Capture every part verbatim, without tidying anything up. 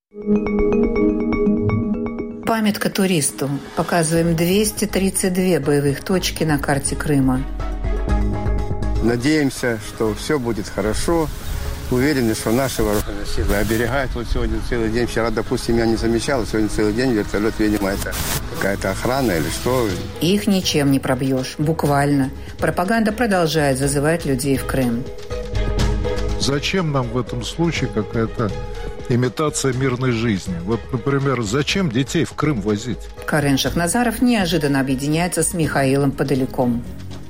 Памятка туристу. Показываем двести тридцать две боевых точки на карте Крыма. Надеемся, что все будет хорошо. Уверены, что наши вооруженные силы оберегают. Вот сегодня целый день, вчера, допустим, я не замечал, сегодня целый день вертолет, видимо, это какая-то охрана или что. Их ничем не пробьешь, буквально. Пропаганда продолжает зазывать людей в Крым. Зачем нам в этом случае какая-то имитация мирной жизни? Вот, например, зачем детей в Крым возить? Карен Шахназаров неожиданно объединяется с Михаилом Подоляком.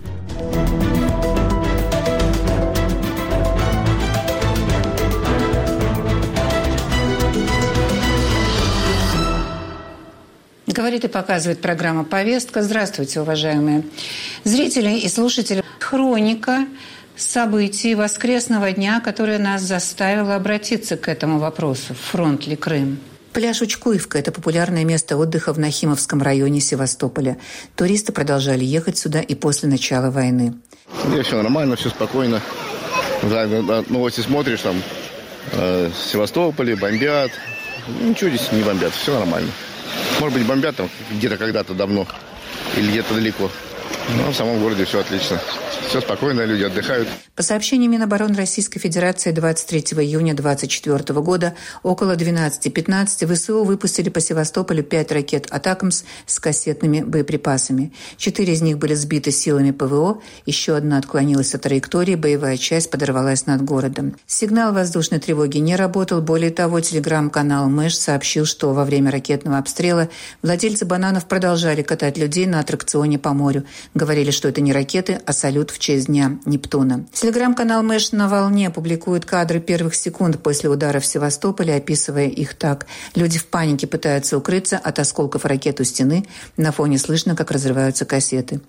Говорит и показывает программа «Повестка». Здравствуйте, уважаемые зрители и слушатели. Хроника событий воскресного дня, которая нас заставила обратиться к этому вопросу. Фронт ли Крым? Пляж Учкуевка – это популярное место отдыха в Нахимовском районе Севастополя. Туристы продолжали ехать сюда и после начала войны. Здесь все нормально, все спокойно. Новости смотришь, там э, в Севастополе бомбят. Ничего здесь не бомбят, все нормально. Может быть, бомбят там где-то когда-то давно или где-то далеко. Но в самом городе все отлично. Все спокойно, люди отдыхают. По сообщению Минобороны Российской Федерации, двадцать третьего июня две тысячи двадцать четвёртого года около двенадцати пятнадцати ВСУ выпустили по Севастополю пять ракет «Атакамс» с кассетными боеприпасами. Четыре из них были сбиты силами ПВО, еще одна отклонилась от траектории, боевая часть подорвалась над городом. Сигнал воздушной тревоги не работал. Более того, телеграм-канал «Мэш» сообщил, что во время ракетного обстрела владельцы бананов продолжали катать людей на аттракционе по морю. Говорили, что это не ракеты, а салют в честь Дня Нептуна. Телеграм-канал «Мэш» на волне публикует кадры первых секунд после удара в Севастополе, описывая их так. Люди в панике пытаются укрыться от осколков ракет у стены. На фоне слышно, как разрываются кассеты.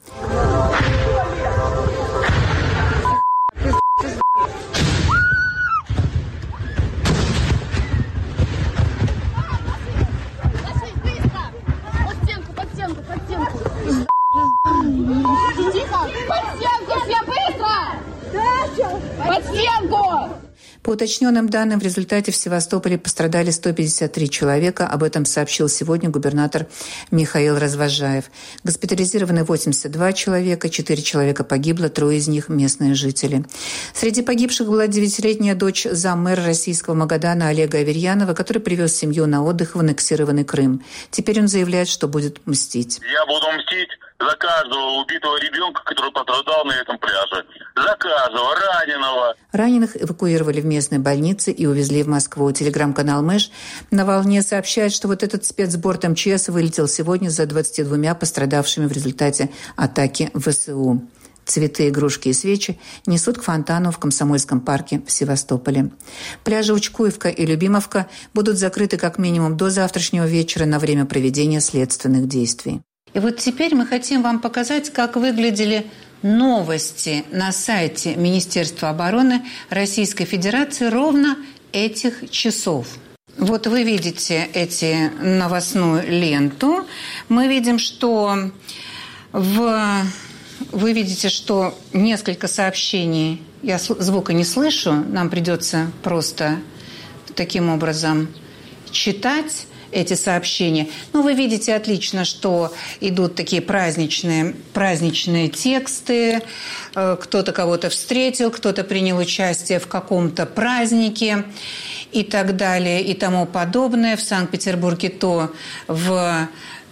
По уточненным данным, в результате в Севастополе пострадали сто пятьдесят три человека. Об этом сообщил сегодня губернатор Михаил Развозжаев. Госпитализированы восемьдесят два человека, четыре человека погибло, трое из них – местные жители. Среди погибших была девятилетняя дочь заммэра российского Магадана Олега Аверьянова, который привез семью на отдых в аннексированный Крым. Теперь он заявляет, что будет мстить. Я буду мстить за каждого убитого ребенка, который пострадал на этом пляже. За каждого раненого. Раненых эвакуировали в местные больницы и увезли в Москву. Телеграм-канал «Мэш» на волне сообщает, что вот этот спецборд МЧС вылетел сегодня за двадцатью двумя пострадавшими в результате атаки ВСУ. Цветы, игрушки и свечи несут к фонтану в Комсомольском парке в Севастополе. Пляжи Учкуевка и Любимовка будут закрыты как минимум до завтрашнего вечера на время проведения следственных действий. И вот теперь мы хотим вам показать, как выглядели новости на сайте Министерства обороны Российской Федерации ровно этих часов. Вот вы видите эти новостную ленту. Мы видим, что в... вы видите, что несколько сообщений. Я звука не слышу. Нам придется просто таким образом читать эти сообщения. Но вы видите отлично, что идут такие праздничные, праздничные тексты. Кто-то кого-то встретил, кто-то принял участие в каком-то празднике и так далее и тому подобное. В Санкт-Петербурге то, в,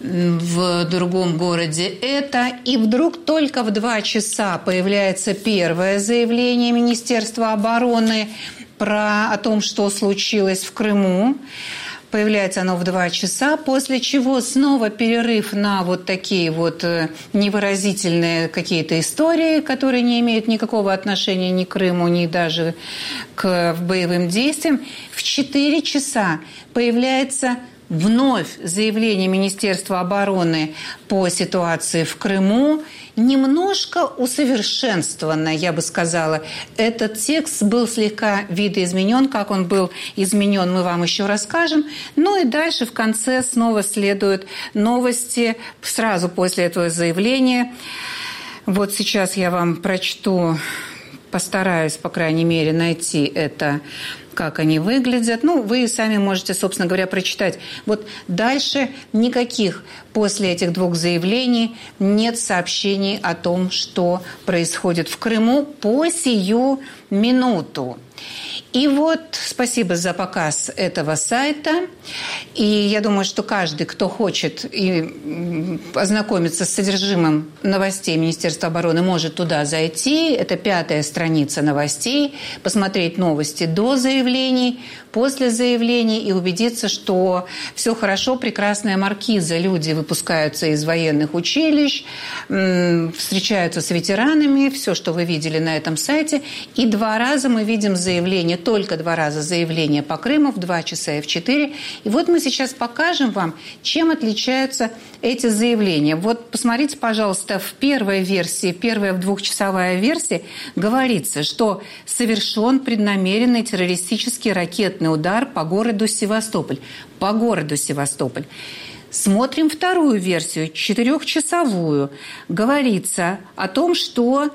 в другом городе это. И вдруг только в два часа появляется первое заявление Министерства обороны про, о том, что случилось в Крыму. Появляется оно в два часа, после чего снова перерыв на вот такие вот невыразительные какие-то истории, которые не имеют никакого отношения ни к Крыму, ни даже к боевым действиям. В четыре часа появляется вновь заявление Министерства обороны по ситуации в Крыму, немножко усовершенствованно, я бы сказала. Этот текст был слегка видоизменен. Как он был изменен, мы вам еще расскажем. Ну и дальше в конце снова следуют новости сразу после этого заявления. Вот сейчас я вам прочту, постараюсь, по крайней мере, найти это как они выглядят. Ну, вы сами можете, собственно говоря, прочитать. Вот дальше никаких после этих двух заявлений нет сообщений о том, что происходит в Крыму по сию минуту. И вот спасибо за показ этого сайта. И я думаю, что каждый, кто хочет и ознакомиться с содержимым новостей Министерства обороны, может туда зайти. Это пятая страница новостей. Посмотреть новости до заявлений, после заявлений и убедиться, что все хорошо, прекрасная маркиза. Люди выпускаются из военных училищ, встречаются с ветеранами. Все, что вы видели на этом сайте. И два раза мы видим заявление, только два раза заявление по Крыму, в два часа и в четыре. И вот мы сейчас покажем вам, чем отличаются эти заявления. Вот посмотрите, пожалуйста, в первой версии, первая двухчасовая версия, говорится, что совершен преднамеренный террористический ракетный удар по городу Севастополь. По городу Севастополь. Смотрим вторую версию, четырехчасовую. Говорится о том, что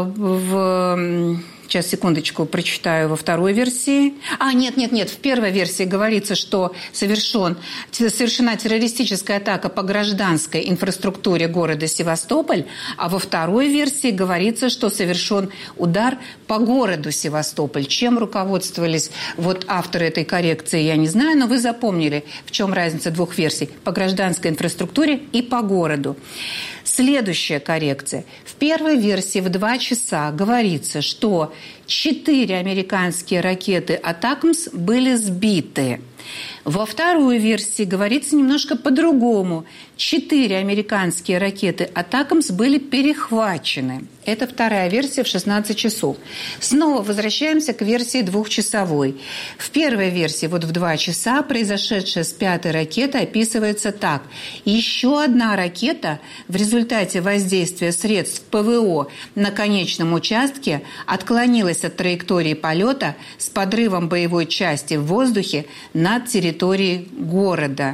в... Сейчас, секундочку, прочитаю во второй версии. А, нет, нет, нет. В первой версии говорится, что совершен, совершена террористическая атака по гражданской инфраструктуре города Севастополь, а во второй версии говорится, что совершен удар по городу Севастополь. Чем руководствовались вот авторы этой коррекции, я не знаю, но вы запомнили, в чем разница двух версий. По гражданской инфраструктуре и по городу. Следующая коррекция. В первой версии в два часа говорится, что четыре американские ракеты «Атакмс» были сбиты. Во второй версии говорится немножко по-другому. Четыре американские ракеты «Атакмс» были перехвачены. Это вторая версия в шестнадцать часов. Снова возвращаемся к версии двухчасовой. В первой версии, вот в два часа, произошедшее с пятой ракетой описывается так. Еще одна ракета в результате воздействия средств ПВО на конечном участке отклонилась от траектории полета с подрывом боевой части в воздухе над территорией города.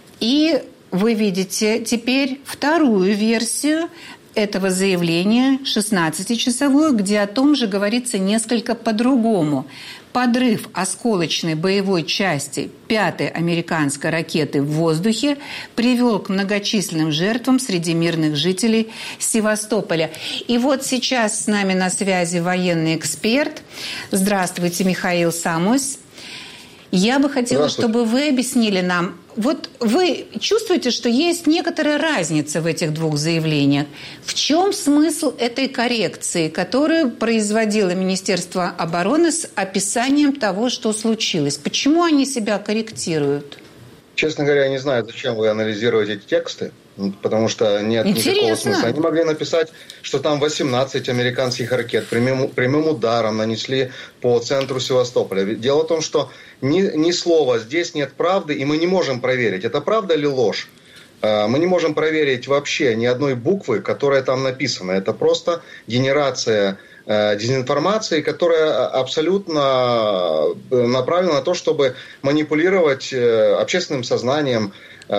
И вы видите теперь вторую версию этого заявления, шестнадцатичасовую, где о том же говорится несколько по-другому. Подрыв осколочной боевой части пятой американской ракеты в воздухе привел к многочисленным жертвам среди мирных жителей Севастополя. И вот сейчас с нами на связи военный эксперт. Здравствуйте, Михаил Самусь. Я бы хотела, чтобы вы объяснили нам, вот вы чувствуете, что есть некоторая разница в этих двух заявлениях. В чем смысл этой коррекции, которую производило Министерство обороны с описанием того, что случилось? Почему они себя корректируют? Честно говоря, я не знаю, зачем вы анализируете эти тексты, потому что нет Интересно. никакого смысла. Они могли написать, что там восемнадцать американских ракет прямым, прямым ударом нанесли по центру Севастополя. Дело в том, что ни, ни слова здесь нет правды, и мы не можем проверить, это правда или ложь. Мы не можем проверить вообще ни одной буквы, которая там написана. Это просто генерация дезинформации, которая абсолютно направлена на то, чтобы манипулировать общественным сознанием.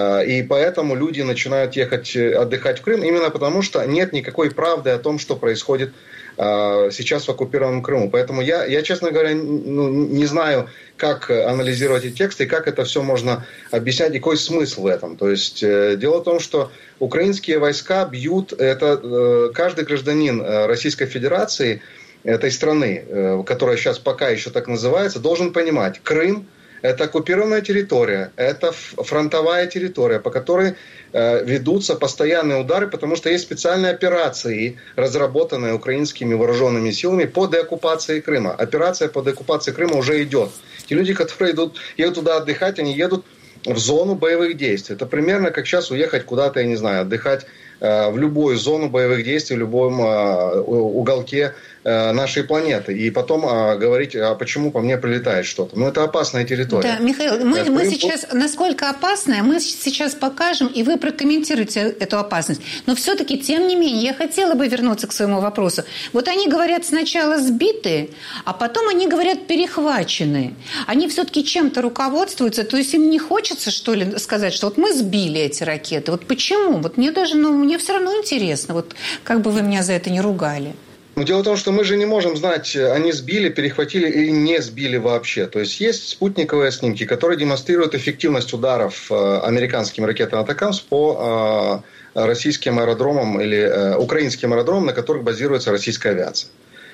И поэтому люди начинают ехать отдыхать в Крым, именно потому что нет никакой правды о том, что происходит сейчас в оккупированном Крыму. Поэтому я, я честно говоря, ну, не знаю, как анализировать эти тексты, и как это все можно объяснять, и какой смысл в этом. То есть дело в том, что украинские войска бьют, это каждый гражданин Российской Федерации, этой страны, которая сейчас пока еще так называется, должен понимать, Крым — это оккупированная территория, это фронтовая территория, по которой э, ведутся постоянные удары, потому что есть специальные операции, разработанные украинскими вооруженными силами по деоккупации Крыма. Операция по деоккупации Крыма уже идет. Те люди, которые идут, едут туда отдыхать, они едут в зону боевых действий. Это примерно как сейчас уехать куда-то, я не знаю, отдыхать э, в любую зону боевых действий, в любом э, уголке э, нашей планеты. И потом э, говорить, а почему по мне прилетает что-то. Ну, это опасная территория. Да, Михаил, мы, мы сейчас, насколько опасная, мы сейчас покажем, и вы прокомментируете эту опасность. Но все-таки, тем не менее, я хотела бы вернуться к своему вопросу. Вот они говорят сначала сбитые, а потом они говорят перехваченные. Они все-таки чем-то руководствуются, то есть им не хочется, что ли, сказать, что вот мы сбили эти ракеты. Вот почему? Вот мне даже, ну, мне все равно интересно, вот как бы вы меня за это не ругали. Но дело в том, что мы же не можем знать, они сбили, перехватили или не сбили вообще. То есть есть спутниковые снимки, которые демонстрируют эффективность ударов американским ракетным атакам по российским аэродромам или украинским аэродромам, на которых базируется российская авиация.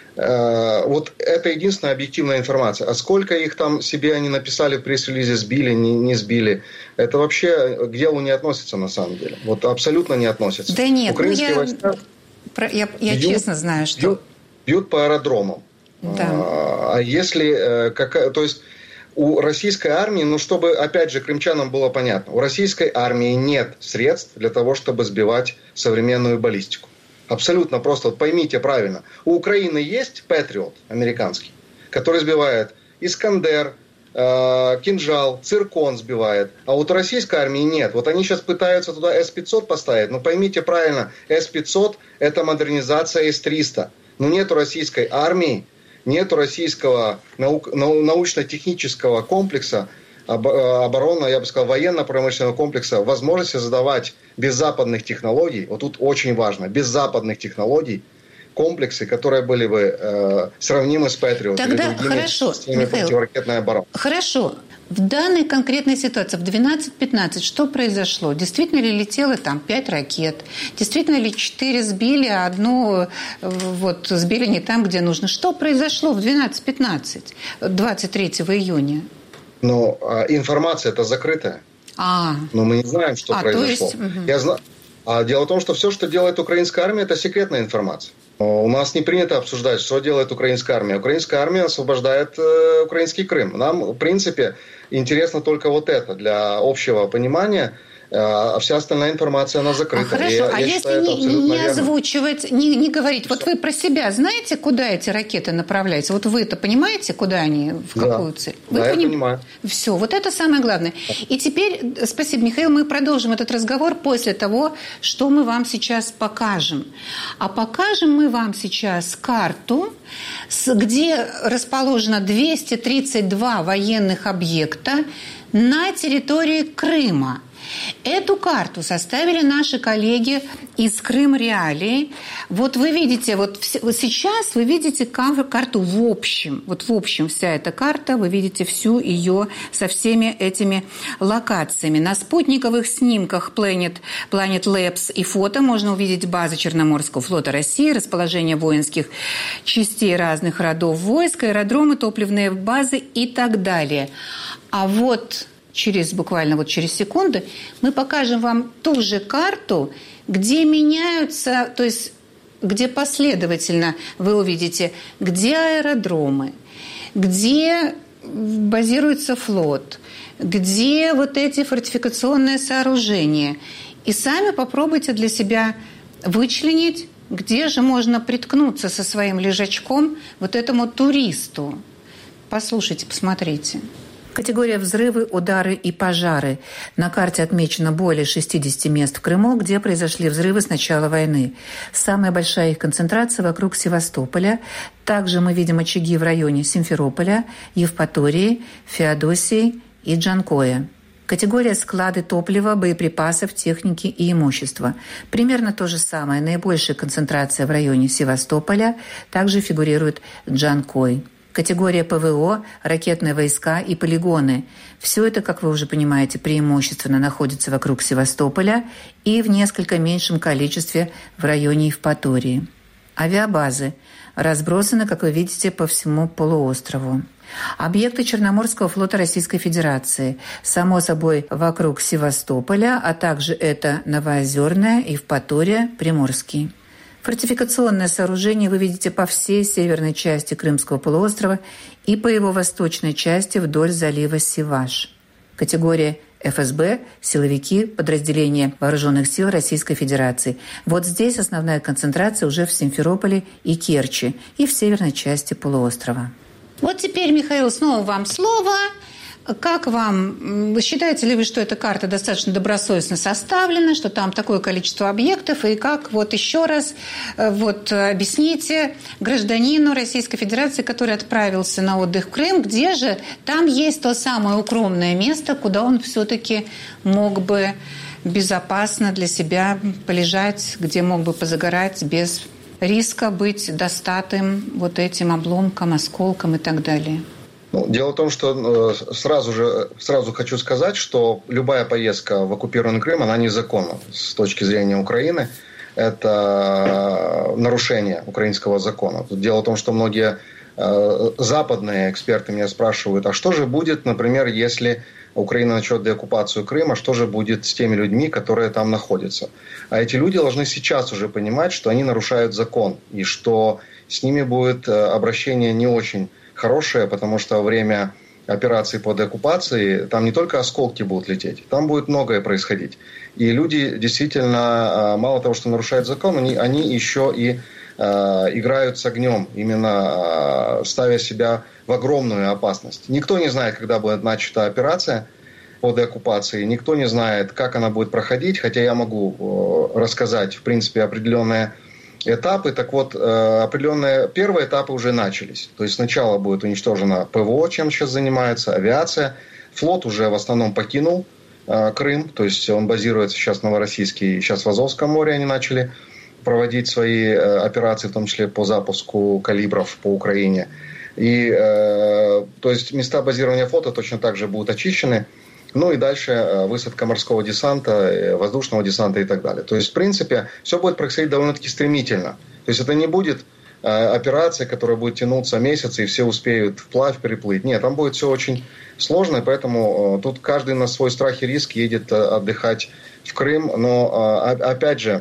Вот это единственная объективная информация. А сколько их там себе они написали в пресс-релизе, сбили, не, не сбили, это вообще к делу не относится на самом деле. Вот абсолютно не относится. Да нет, украинские ну я, войска я, я бьют, честно знаю, что... Бьют, бьют по аэродромам. Да. А если... Какая, то есть у российской армии, ну чтобы, опять же, крымчанам было понятно, у российской армии нет средств для того, чтобы сбивать современную баллистику. Абсолютно просто. Вот поймите правильно. У Украины есть Патриот американский, который сбивает Искандер, э, Кинжал, Циркон сбивает. А вот у российской армии нет. Вот они сейчас пытаются туда эс пятьсот поставить. Но поймите правильно, эс пятьсот это модернизация эс триста. Но нет у российской армии, нет у российского наук, научно-технического комплекса, оборона, я бы сказал, военно-промышленного комплекса, возможности задавать без западных технологий, вот тут очень важно, без западных технологий, комплексы, которые были бы э, сравнимы с Патриот. Тогда хорошо, противоракетной обороны. Хорошо. В данной конкретной ситуации, в двенадцать пятнадцать, что произошло? Действительно ли летело там пять ракет? Действительно ли четыре сбили, а одну вот, сбили не там, где нужно? Что произошло в двенадцать пятнадцать, двадцать третьего июня? Но а, информация это закрытая. А. Но мы не знаем, что а, произошло. То есть, угу. Я знаю. А дело в том, что все, что делает украинская армия, это секретная информация. У нас не принято обсуждать, что делает украинская армия. Украинская армия освобождает э, украинский Крым. Нам, в принципе, интересно только вот это для общего понимания. А вся остальная информация, она закрыта. А хорошо, я, а я если считаю, не, не озвучивать, не, не говорить, Все. Вот вы про себя знаете, куда эти ракеты направляются? Вот вы-то понимаете, куда они, в какую да. цель? Вы да, поним... я понимаю. Все, вот это самое главное. И теперь, спасибо, Михаил, мы продолжим этот разговор после того, что мы вам сейчас покажем. А покажем мы вам сейчас карту, где расположено двести тридцать два военных объекта на территории Крыма. Эту карту составили наши коллеги из Крым Реалии. Вот вы видите, вот, вот сейчас вы видите карту в общем. Вот в общем вся эта карта, вы видите всю ее со всеми этими локациями. На спутниковых снимках Planet, Planet Labs и фото можно увидеть базы Черноморского флота России, расположение воинских частей разных родов войск, аэродромы, топливные базы и так далее. А вот... Через, буквально вот через секунду мы покажем вам ту же карту, где меняются, то есть где последовательно вы увидите, где аэродромы, где базируется флот, где вот эти фортификационные сооружения. И сами попробуйте для себя вычленить, где же можно приткнуться со своим лежачком вот этому туристу. Послушайте, посмотрите. Категория взрывы, удары и пожары. На карте отмечено более шестьдесят мест в Крыму, где произошли взрывы с начала войны. Самая большая их концентрация вокруг Севастополя. Также мы видим очаги в районе Симферополя, Евпатории, Феодосии и Джанкоя. Категория склады топлива, боеприпасов, техники и имущества. Примерно то же самое. Наибольшая концентрация в районе Севастополя. Также фигурирует Джанкой. Категория ПВО, ракетные войска и полигоны. Все это, как вы уже понимаете, преимущественно находится вокруг Севастополя и в несколько меньшем количестве в районе Евпатории. Авиабазы разбросаны, как вы видите, по всему полуострову. Объекты Черноморского флота Российской Федерации. Само собой, вокруг Севастополя, а также это Новоозерная, Евпатория, Приморский. Фортификационное сооружение вы видите по всей северной части Крымского полуострова и по его восточной части вдоль залива Севаш. Категория эф эс бэ, силовики, подразделения Вооруженных сил Российской Федерации. Вот здесь основная концентрация уже в Симферополе и Керчи и в северной части полуострова. Вот теперь, Михаил, снова вам слово. Как вам, считаете ли вы, что эта карта достаточно добросовестно составлена, что там такое количество объектов, и как вот еще раз вот объясните гражданину Российской Федерации, который отправился на отдых в Крым, где же там есть то самое укромное место, куда он все-таки мог бы безопасно для себя полежать, где мог бы позагорать без риска быть достатым вот этим обломком, осколком и так далее? Ну, дело в том, что сразу же сразу хочу сказать, что любая поездка в оккупированный Крым, она незаконна с точки зрения Украины. Это нарушение украинского закона. Дело в том, что многие э, западные эксперты меня спрашивают, а что же будет, например, если Украина начнет деоккупацию Крыма, что же будет с теми людьми, которые там находятся? А эти люди должны сейчас уже понимать, что они нарушают закон, и что с ними будет обращение не очень хорошее, потому что во время операции по деоккупации там не только осколки будут лететь, там будет многое происходить. И люди действительно, мало того, что нарушают закон, они, они еще и э, играют с огнем, именно э, ставя себя в огромную опасность. Никто не знает, когда будет начата операция по деоккупации, никто не знает, как она будет проходить, хотя я могу э, рассказать, в принципе, определенные этапы. Так вот, э, определенные первые этапы уже начались. То есть сначала будет уничтожено ПВО, чем сейчас занимается, авиация. Флот уже в основном покинул э, Крым, то есть он базируется сейчас в Новороссийске, и сейчас в Азовском море они начали проводить свои э, операции, в том числе по запуску калибров по Украине. И, э, то есть места базирования флота точно так же будут очищены. Ну и дальше высадка морского десанта, воздушного десанта и так далее. То есть, в принципе, все будет происходить довольно-таки стремительно. То есть, это не будет э, операция, которая будет тянуться месяц, и все успеют вплавь переплыть. Нет, там будет все очень сложно, и поэтому э, тут каждый на свой страх и риск едет э, отдыхать в Крым. Но, э, опять же,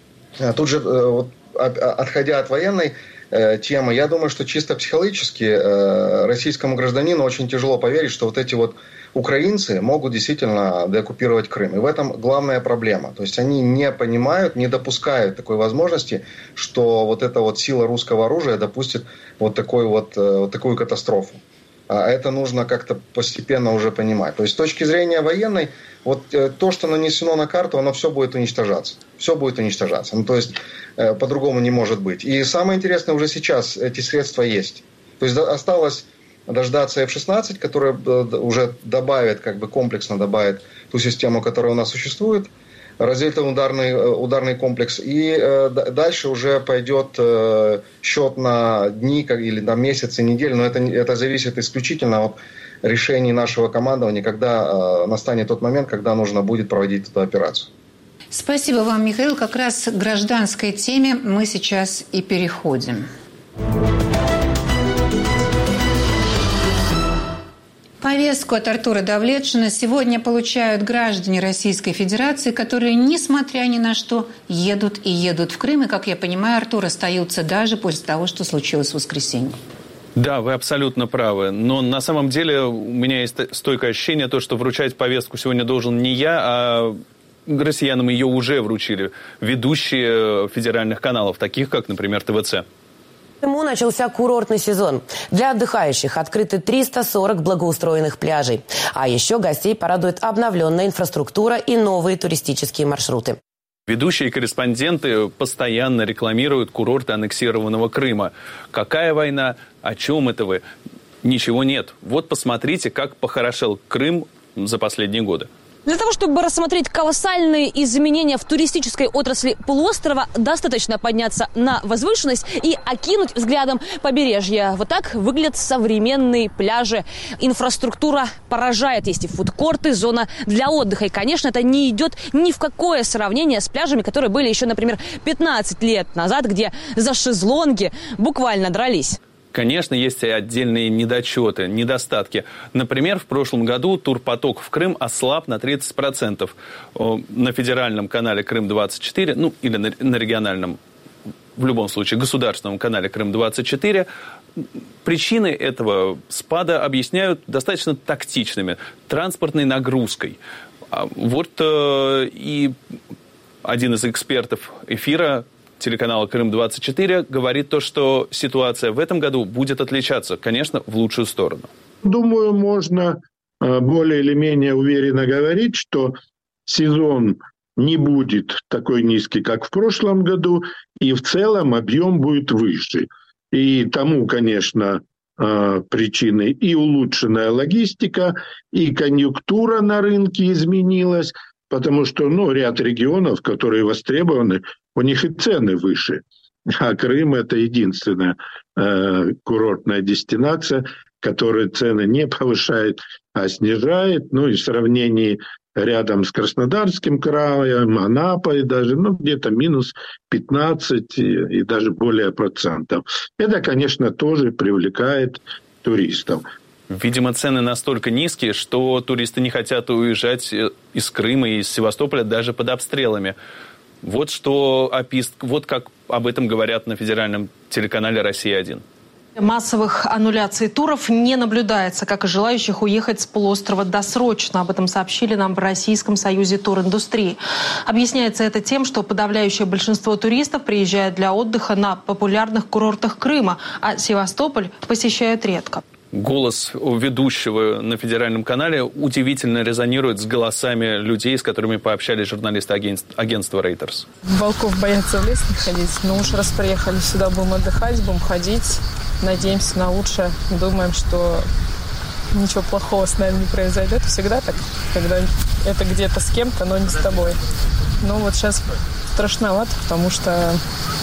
э, тут же, э, вот, отходя от военной э, темы, я думаю, что чисто психологически э, российскому гражданину очень тяжело поверить, что вот эти вот украинцы могут действительно деоккупировать Крым. И в этом главная проблема. То есть они не понимают, не допускают такой возможности, что вот эта вот сила русского оружия допустит вот, такой вот, вот такую катастрофу. А это нужно как-то постепенно уже понимать. То есть с точки зрения военной, вот то, что нанесено на карту, оно все будет уничтожаться. Все будет уничтожаться. Ну, то есть по-другому не может быть. И самое интересное, уже сейчас эти средства есть. То есть осталось дождаться эф шестнадцать, которая уже добавит, как бы комплексно добавит ту систему, которая у нас существует, разведывательный ударный, ударный комплекс. И э, дальше уже пойдет э, счет на дни как, или на месяцы, недели. Но это, это зависит исключительно от решений нашего командования, когда э, настанет тот момент, когда нужно будет проводить эту операцию. Спасибо вам, Михаил. Как раз к гражданской теме мы сейчас и переходим. Повестку от Артура Давлетшина сегодня получают граждане Российской Федерации, которые, несмотря ни на что, едут и едут в Крым. И, как я понимаю, Артур, остаются даже после того, что случилось в воскресенье. Да, вы абсолютно правы. Но на самом деле у меня есть стойкое ощущение, то, что вручать повестку сегодня должен не я, а россиянам ее уже вручили ведущие федеральных каналов, таких как, например, тэ вэ цэ. В Крыму начался курортный сезон. Для отдыхающих открыты триста сорок благоустроенных пляжей. А еще гостей порадует обновленная инфраструктура и новые туристические маршруты. Ведущие корреспонденты постоянно рекламируют курорты аннексированного Крыма. Какая война? О чем это вы? Ничего нет. Вот посмотрите, как похорошел Крым за последние годы. Для того, чтобы рассмотреть колоссальные изменения в туристической отрасли полуострова, достаточно подняться на возвышенность и окинуть взглядом побережье. Вот так выглядят современные пляжи. Инфраструктура поражает. Есть и фудкорты, зона для отдыха. И, конечно, это не идет ни в какое сравнение с пляжами, которые были еще, например, пятнадцать лет назад, где за шезлонги буквально дрались. Конечно, есть и отдельные недочеты, недостатки. Например, в прошлом году турпоток в Крым ослаб на тридцать процентов. На федеральном канале Крым двадцать четыре, ну или на, на региональном, в любом случае, государственном канале Крым двадцать четыре, причины этого спада объясняют достаточно тактичными, транспортной нагрузкой. Вот и один из экспертов эфира телеканала Крым двадцать четыре говорит то, что ситуация в этом году будет отличаться, конечно, в лучшую сторону. Думаю, можно более или менее уверенно говорить, что сезон не будет такой низкий, как в прошлом году, и в целом объем будет выше. И тому, конечно, причиной и улучшенная логистика, и конъюнктура на рынке изменилась, потому что ну, ряд регионов, которые востребованы, у них и цены выше. А Крым – это единственная э, курортная дестинация, которая цены не повышает, а снижает. Ну и в сравнении рядом с Краснодарским краем, Анапой даже, ну где-то минус пятнадцать и, и даже более процентов. Это, конечно, тоже привлекает туристов. Видимо, цены настолько низкие, что туристы не хотят уезжать из Крыма и из Севастополя даже под обстрелами. Вот что опис... вот как об этом говорят на федеральном телеканале «Россия-один». Массовых аннуляций туров не наблюдается, как и желающих уехать с полуострова досрочно. Об этом сообщили нам в Российском союзе туриндустрии. Объясняется это тем, что подавляющее большинство туристов приезжает для отдыха на популярных курортах Крыма, а Севастополь посещают редко. Голос ведущего на федеральном канале удивительно резонирует с голосами людей, с которыми пообщались журналисты агентства Reuters. Волков боятся в лес не ходить, но уж раз приехали сюда, будем отдыхать, будем ходить, надеемся на лучшее, думаем, что ничего плохого с нами не произойдет. Всегда так, когда это где-то с кем-то, но не с тобой. Но вот сейчас страшновато, потому что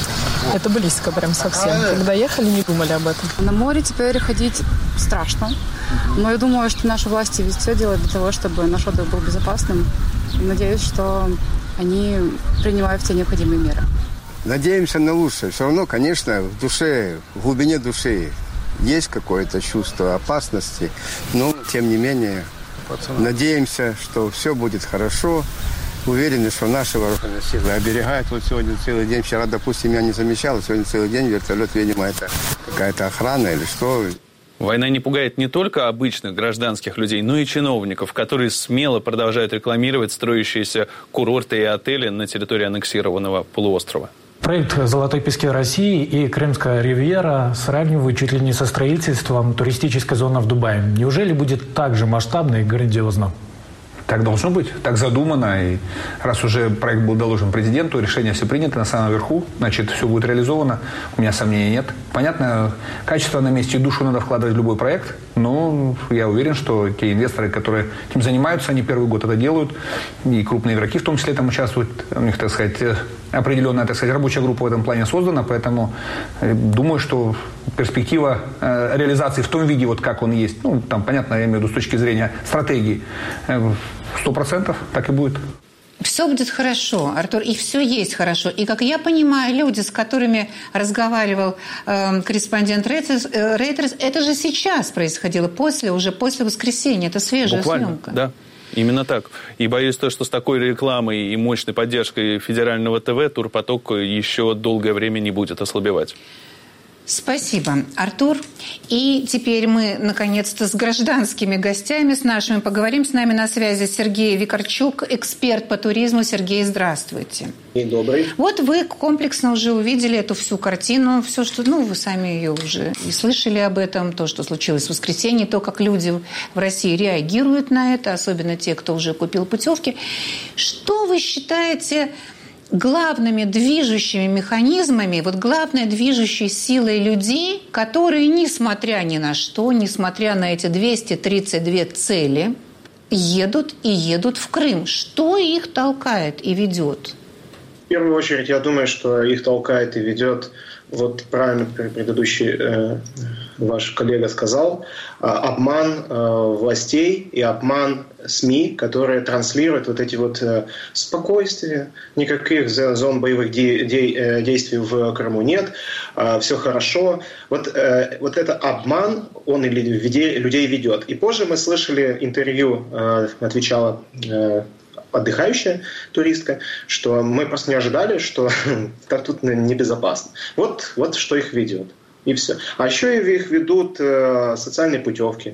это близко прям совсем. Когда ехали, не думали об этом. На море теперь ходить страшно. Но я думаю, что наши власти ведь все делают для того, чтобы наш отдых был безопасным. И надеюсь, что они принимают все необходимые меры. Надеемся на лучшее. Все равно, конечно, в душе, в глубине души есть какое-то чувство опасности. Но, тем не менее, надеемся, что все будет хорошо. Уверены, что наши вооруженные силы оберегают. Вот сегодня целый день, вчера, допустим, я не замечал, сегодня целый день вертолет, видимо, это какая-то охрана или что. Война не пугает не только обычных гражданских людей, но и чиновников, которые смело продолжают рекламировать строящиеся курорты и отели на территории аннексированного полуострова. Проект «Золотой пески России» и Крымская ривьера сравнивают чуть ли не со строительством туристической зоны в Дубае. Неужели будет так же масштабно и грандиозно? Так должно быть, так задумано. И раз уже проект был доложен президенту, решение все принято на самом верху, значит, все будет реализовано. У меня сомнений нет. Понятно, качество на месте и душу надо вкладывать в любой проект, но я уверен, что те инвесторы, которые этим занимаются, они первый год это делают, и крупные игроки в том числе там участвуют. У них, так сказать, определенная, так сказать, рабочая группа в этом плане создана, поэтому думаю, что перспектива э, реализации в том виде, вот как он есть, ну, там, понятно, я имею в виду с точки зрения стратегии, сто процентов так и будет. Все будет хорошо, Артур, и все есть хорошо. И, как я понимаю, люди, с которыми разговаривал э, корреспондент Reuters, э, Reuters, это же сейчас происходило, после, уже после воскресенья, это свежая Буквально, съемка. Да. Именно так. И боюсь, то, что с такой рекламой и мощной поддержкой федерального ТВ турпоток еще долгое время не будет ослабевать. Спасибо, Артур. И теперь мы, наконец-то, с гражданскими гостями, с нашими поговорим. С нами на связи Сергей Викарчук, эксперт по туризму. Сергей, здравствуйте. День добрый. Вот вы комплексно уже увидели эту всю картину, все, что, ну, вы сами ее уже и слышали об этом, то, что случилось в воскресенье, то, как люди в России реагируют на это, особенно те, кто уже купил путевки. Что вы считаете главными движущими механизмами, вот главной движущей силой людей, которые, несмотря ни на что, несмотря на эти двести тридцать две цели, едут и едут в Крым? Что их толкает и ведет? В первую очередь, я думаю, что их толкает и ведет, вот правильно предыдущий э, ваш коллега сказал, э, обман э, властей и обман СМИ, которые транслируют вот эти вот э, спокойствия, никаких зон боевых де- де- действий в Крыму нет, э, все хорошо. Вот, э, вот это обман, он и людей ведет. И позже мы слышали интервью, э, отвечала э, отдыхающая туристка, что мы просто не ожидали, что так тут небезопасно. Вот, вот что их ведет. И все. А еще их ведут э, социальные путевки,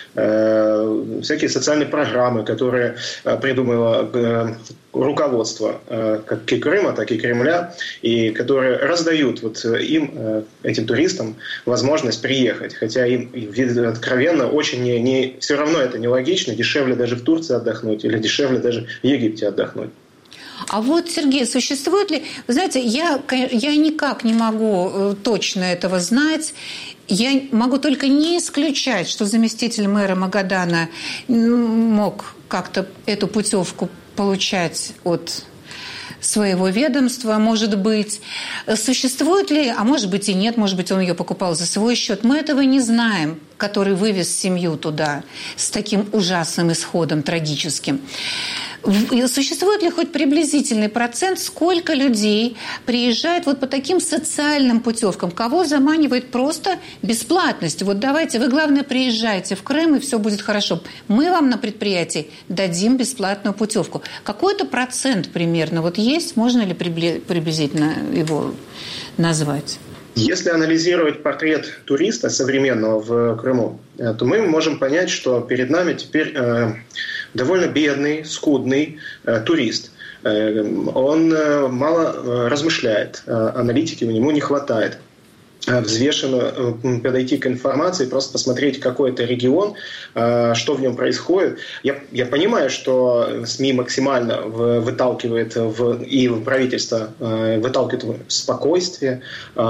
э, всякие социальные программы, которые э, придумало э, руководство э, как и Крыма, так и Кремля, и которые раздают вот им, э, этим туристам, возможность приехать. Хотя им откровенно очень не, не, все равно это нелогично, дешевле даже в Турции отдохнуть или дешевле даже в Египте отдохнуть. А вот, Сергей, существует ли... Вы знаете, я, я никак не могу точно этого знать. Я могу только не исключать, что заместитель мэра Магадана мог как-то эту путевку получать от своего ведомства, может быть. Существует ли, а может быть и нет, может быть, он ее покупал за свой счет, мы этого не знаем, который вывез семью туда с таким ужасным исходом, трагическим. Существует ли хоть приблизительный процент, сколько людей приезжает вот по таким социальным путевкам? Кого заманивает просто бесплатность? Вот давайте, вы, главное, приезжайте в Крым, и все будет хорошо. Мы вам на предприятии дадим бесплатную путевку. Какой-то процент примерно вот есть? Можно ли приблизительно его назвать? Если анализировать портрет туриста современного в Крыму, то мы можем понять, что перед нами теперь э, довольно бедный, скудный э, турист. Э, он э, мало размышляет, э, аналитики у него не хватает. Взвешенно подойти к информации, просто посмотреть, какой это регион, что в нем происходит. Я, я понимаю, что СМИ максимально выталкивает в, и правительство выталкивает в спокойствие,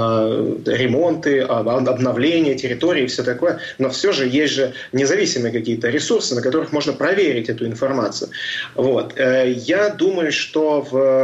ремонты, обновление территории и все такое. Но все же есть же независимые какие-то ресурсы, на которых можно проверить эту информацию. Вот. Я думаю, что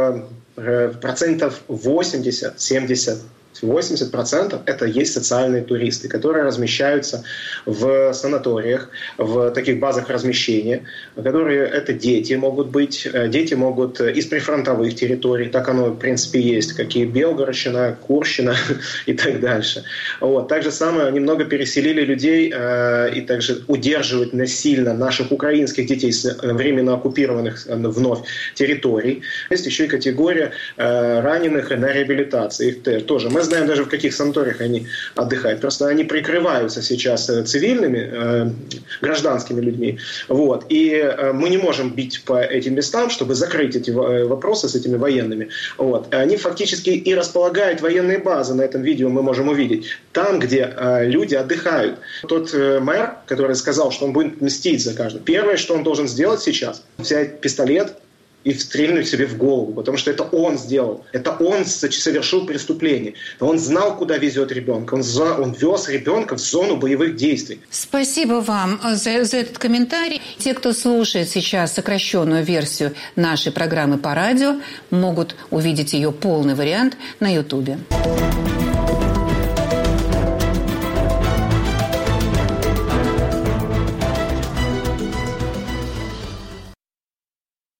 в процентов восемьдесят-семьдесят восемьдесят процентов это есть социальные туристы, которые размещаются в санаториях, в таких базах размещения, которые это дети могут быть, дети могут из прифронтовых территорий, так оно в принципе есть, как и Белгородщина, Курщина и так дальше. Вот. Так же самое немного переселили людей э, и также удерживают насильно наших украинских детей с временно оккупированных вновь территорий. Есть еще и категория э, раненых на реабилитации. Их тоже мы знаем даже, в каких санаториях они отдыхают. Просто они прикрываются сейчас цивильными, э, гражданскими людьми. Вот. И э, мы не можем бить по этим местам, чтобы закрыть эти вопросы с этими военными. Вот. Они фактически и располагают военные базы. На этом видео мы можем увидеть. Там, где э, люди отдыхают. Тот э, мэр, который сказал, что он будет мстить за каждого. Первое, что он должен сделать сейчас, взять пистолет и стрельнуть себе в голову, потому что это он сделал. Это он совершил преступление. Он знал, куда везет ребенка. Он, за, он вез ребенка в зону боевых действий. Спасибо вам за, за этот комментарий. Те, кто слушает сейчас сокращенную версию нашей программы по радио, могут увидеть ее полный вариант на Ютубе.